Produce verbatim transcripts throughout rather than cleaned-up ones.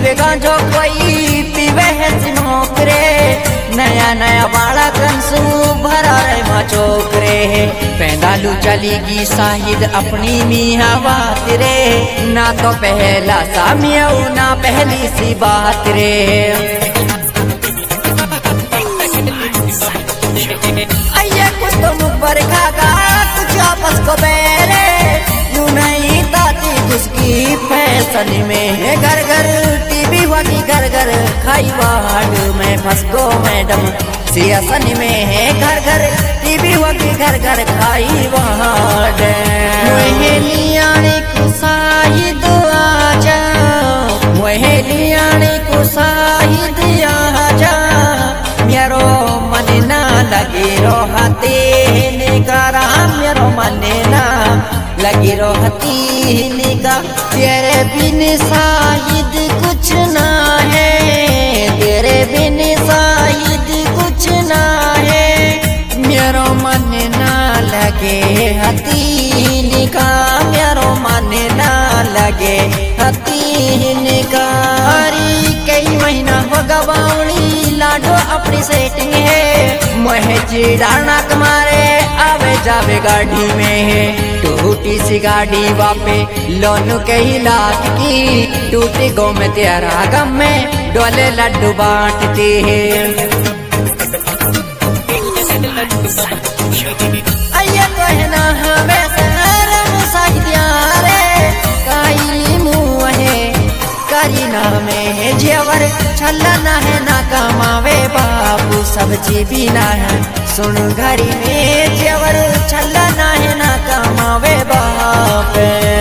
पीवे गांजो कोई पीवे है सिमोकरे, नया नया बाड़ा कंसू भरा रे मचोकरे। पैदालू चलीगी शाहिद अपनी मियाँ बात रे, ना तो पहला सामियाऊ ना पहली सी बात रे। आइए कुछ तो मुख पर खागा कुछ आपस को बेरे, यूं नहीं ताती उसकी फैशन में। घर घर टीवी वाली घर घर खाई वार्ड में फंस गो मैडम सियासन में है। घर घर टीवी वाली घर घर खाई वार्ड। वहेलियाने को शाहिद आजा, वहेलियाने को शाहिद आजा, मेरो मन ना लगे रोहती निगारा, मेरो मन ना लगी रोहती निगा। तेरे बिन शाहिद कुछ ना है, तेरे बिन शाहिद कुछ ना है, मेरो मन ना लगे हती निगा, मेरो मन ना लगे हती निगा। अरे कई महीना हो गवाउनी लाडो अपनी सेटिंग है, मोहे चिड़ाना तुम्हारे आवे जावे गाड़ी में है। टूटी सी गाड़ी वापे लोनू के ही लाख की, टूटी गो में तेरा गम में डोले लड्डू बांटती है। आइए तो है ना हमें शर्म साहित्या रे, काई मुँह है करी ना में जेवर छल्ला ना है ना कमावे बाबू सब्जी भी ना है। सुन घरी में जेवर छल्ला ना है ना कमावे बाप।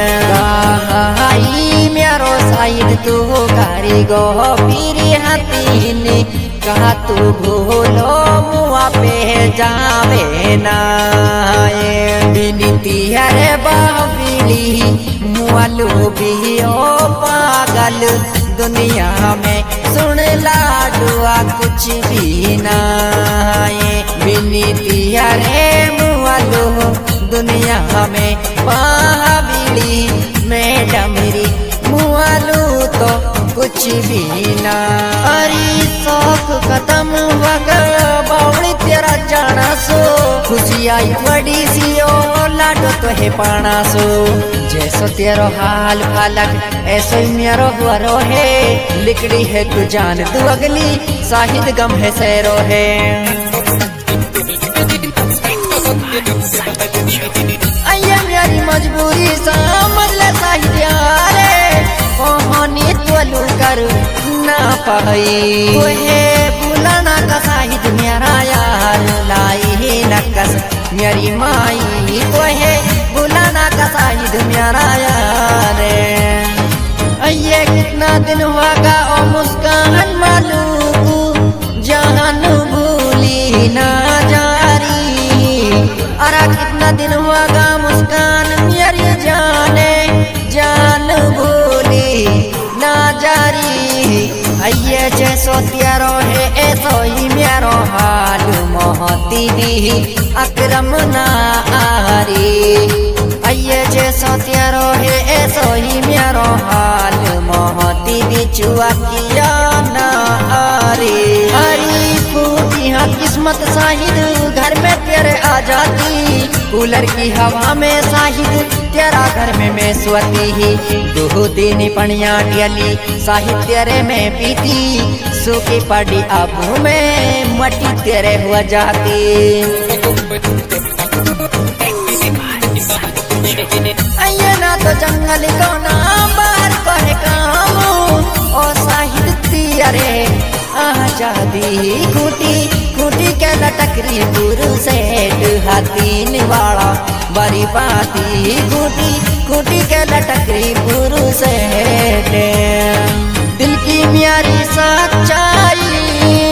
गाई मेरो शाहिद तू घरी गो पीरी हतीन, कहा तू भूलो मुआ पे जावे ना। बिनती हरे बाबीली मुआलू भी ओ पागल दुनिया में, सुन लाडुआ कुछ भी ना है। बिनती हरे मुआलू दुनिया में पाबीली मैडम री, मुआलू तो कुछ भी ना। अरे शौक खत्म वगर बावड़ी तेरा जाना सो, खुशी आई बड़ी सी ओ लाडो तो है पाना सो। जैसो तेरो हाल फालक ऐसो ही मेरो हुआरो है, लिकड़ी है तू जान तू अगली शाहिद गम है सैरो है। आइए मेरी मजबूरी समझ ले शाहिद यारे, कहानी तोलू कर ना पाई। तुहे बुलाना का शाहिद मेरा यार लाई ही नकस मेरी माई, तुहे बुलाना का शाहिद मेरा यार। ये कितना दिन होगा ओ मुस्कान मालूम जान भूली ना जारी। अरे कितना दिन होगा मुस्कान मेरी जाने जान भूली ना जारी। ये जैसो तेरो है ऐसो ही मेरो हाल मोहती दी अकरम ना आरी। ये जैसो तेरो है ऐसो ही मेरो हाल मोहती दी चुआ किया ना आरी। हरी फूटी हाँ किस्मत शाहिद घर में तेरे आ जाती, कूलर की हवा में शाहिद तेरा घर में मैं सोती ही। दो दिन पनिया डली शाहिद तेरे में पीती, सूखी पड़ी आबू में मटी तेरे हुआ जाती। आइए ना तो जंगल को ना बाहर को है काम, ओ शाहिद तेरे आजादी खूटी खूटी के लटकरी गुरु से हाथीन वाला बड़ी पाती। खूटी खूटी के लटकरी गुरु से दिल की म्यारी सच्चाई,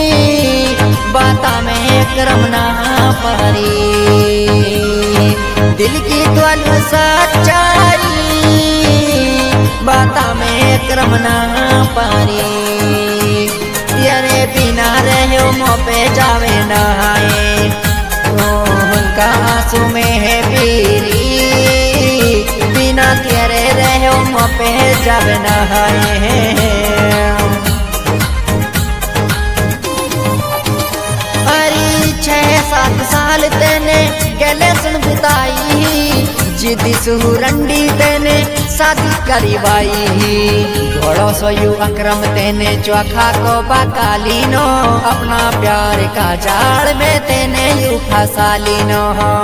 बाता में करम ना पारी। दिल की त्वल सच्चाई, बाता में करम ना पारी। तेरे बिना रहो मोह पे जावे नहाए, उनका आंसू में है पीरी। बिना तेरे रहो मोह पे जावे नहाए। बताई जिदी सुरंडी तेने शादी करी बाई घोड़ो सोयू अक्रम तेने चौखा को बकाली नो अपना प्यार का जाड़ में तेने यू फसाली नो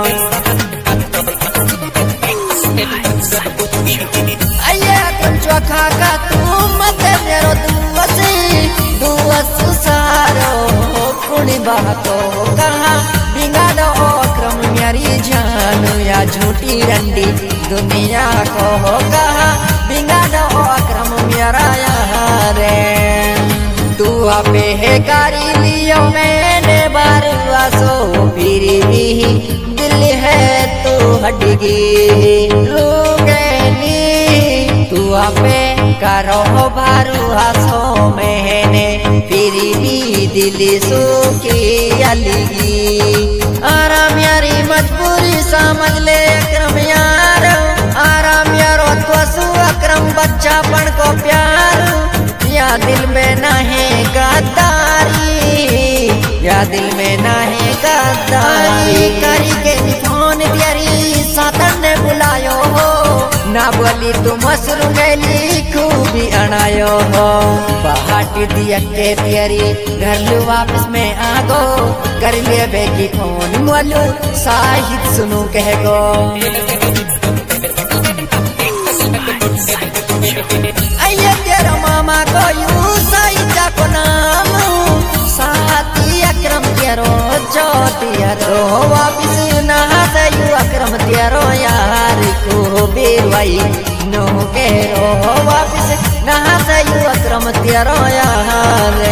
आये अक्रम चौखा का तू मत मेरो दुवसी दुवस सारो कुणी बातो कहा बिगाड़ो अक्रम मेरी जान या झूठी रंडी दुनिया को कहा बिगाड़ो अक्रम मेरा यार तू आपे है कारी लियो मैंने बारुआ सो फिर भी दिल है तू हटगी लूगेली तू आपे करो बारुआ सो मैंने फिर भी दिल सुखी अलगी आराम यारी मजबूरी समझ ले अक्रम यार आराम यारो त्वसु अक्रम बच्चा पन को प्यार या दिल में ना है गद्दारी या दिल में ना है गद्दारी करी के फोन तेरी सातन ने बुलायो हो ना बोली तू मसरू गेली खूबी अनायो हो बाहट दिया के तेरी घर लू वापस में आगो कर ले बेकी फोन बोलू साहिद सुनू कह गो आये तेरा मामा को यू साहिदा को नाम साथी अक्रम तेरो जो तेरो वापिस नहा से यू अक्रम तेरो यार को बेरवाई नो के रो वापिस नहा से यू अक्रम तेरो यार